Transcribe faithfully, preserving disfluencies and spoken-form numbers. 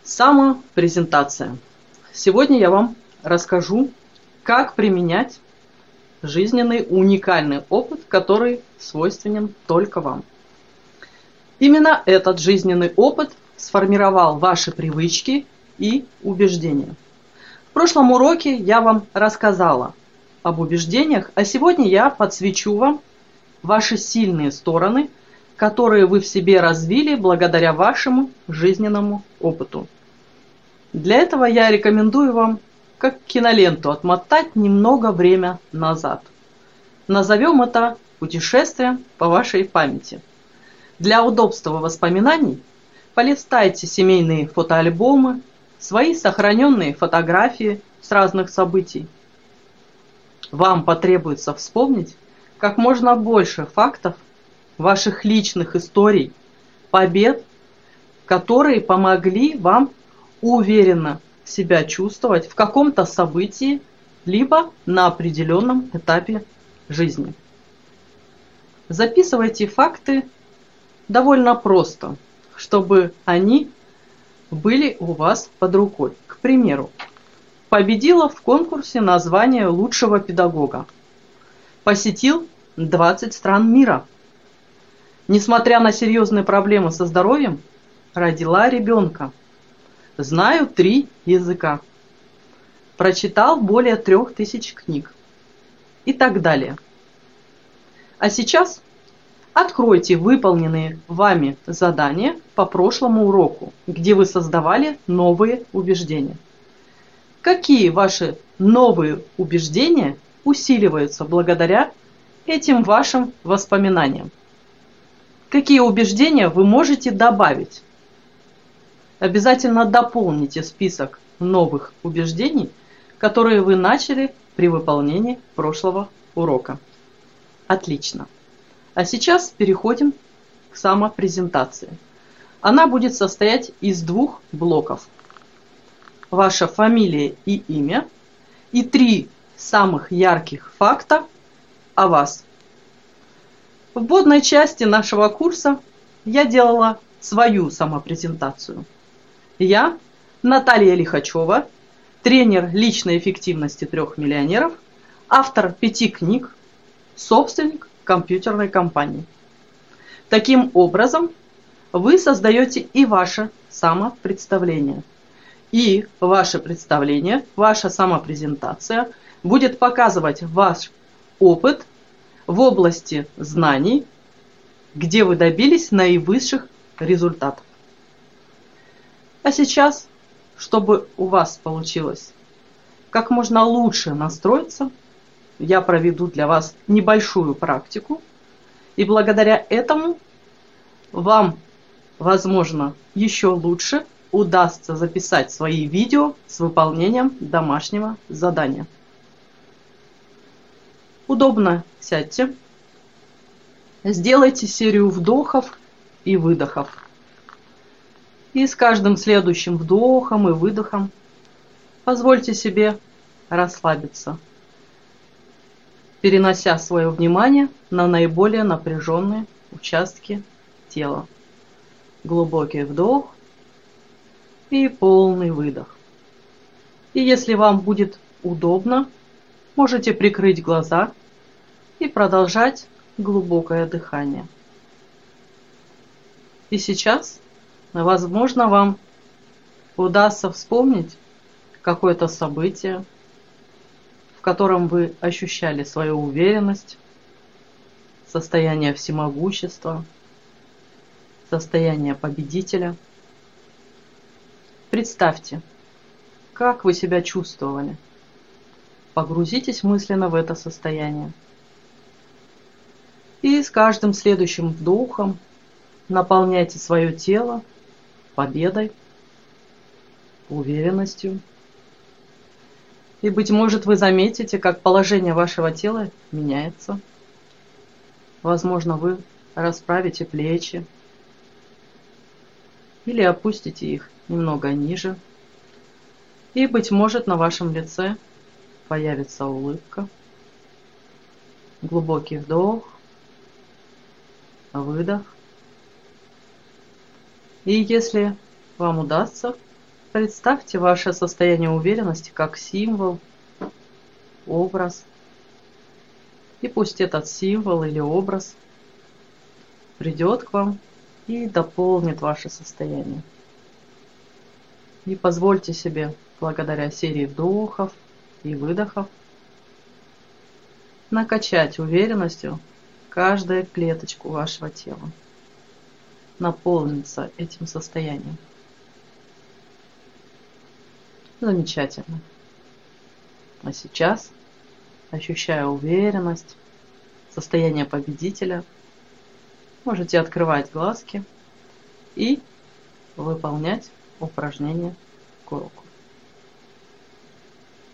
Самопрезентация. Сегодня я вам расскажу, как применять жизненный уникальный опыт, который свойственен только вам. Именно этот жизненный опыт сформировал ваши привычки и убеждения. В прошлом уроке я вам рассказала об убеждениях, а сегодня я подсвечу вам ваши сильные стороны, которые вы в себе развили благодаря вашему жизненному опыту. Для этого я рекомендую вам, как киноленту, отмотать немного время назад. Назовем это путешествием по вашей памяти. Для удобства воспоминаний полистайте семейные фотоальбомы, свои сохраненные фотографии с разных событий. Вам потребуется вспомнить как можно больше фактов, ваших личных историй, побед, которые помогли вам уверенно себя чувствовать в каком-то событии, либо на определенном этапе жизни. Записывайте факты довольно просто, чтобы они были у вас под рукой. К примеру, победила в конкурсе на звание лучшего педагога. Посетил двадцать стран мира. Несмотря на серьезные проблемы со здоровьем, родила ребенка. Знаю три языка. Прочитал более трех тысяч книг. И так далее. А сейчас откройте выполненные вами задания по прошлому уроку, где вы создавали новые убеждения. Какие ваши новые убеждения усиливаются благодаря этим вашим воспоминаниям? Какие убеждения вы можете добавить? Обязательно дополните список новых убеждений, которые вы начали при выполнении прошлого урока. Отлично. А сейчас переходим к самопрезентации. Она будет состоять из двух блоков. Ваша фамилия и имя и три самых ярких факта о вас. В вводной части нашего курса я делала свою самопрезентацию. Я, Наталья Лихачева, тренер личной эффективности трех миллионеров, автор пяти книг, собственник компьютерной компании. Таким образом, вы создаете и ваше самопредставление. И ваше представление, ваша самопрезентация будет показывать ваш опыт в области знаний, где вы добились наивысших результатов. А сейчас, чтобы у вас получилось как можно лучше настроиться, я проведу для вас небольшую практику, и благодаря этому вам, возможно, еще лучше удастся записать свои видео с выполнением домашнего задания. Удобно сядьте, сделайте серию вдохов и выдохов. И с каждым следующим вдохом и выдохом позвольте себе расслабиться, перенося свое внимание на наиболее напряженные участки тела. Глубокий вдох и полный выдох. И если вам будет удобно, можете прикрыть глаза и продолжать глубокое дыхание. И сейчас, возможно, вам удастся вспомнить какое-то событие, в котором вы ощущали свою уверенность, состояние всемогущества, состояние победителя. Представьте, как вы себя чувствовали. Погрузитесь мысленно в это состояние. И с каждым следующим вдохом наполняйте свое тело победой, уверенностью. И, быть может, вы заметите, как положение вашего тела меняется. Возможно, вы расправите плечи или опустите их немного ниже. И, быть может, на вашем лице появится улыбка. Глубокий вдох, выдох. И если вам удастся, Представьте ваше состояние уверенности как символ, образ. И пусть этот символ или образ придет к вам и дополнит ваше состояние. И позвольте себе, благодаря серии вдохов и выдохов, накачать уверенностью каждую клеточку вашего тела, наполниться этим состоянием. Замечательно. А сейчас, ощущая уверенность, состояние победителя, можете открывать глазки и выполнять упражнение к уроку.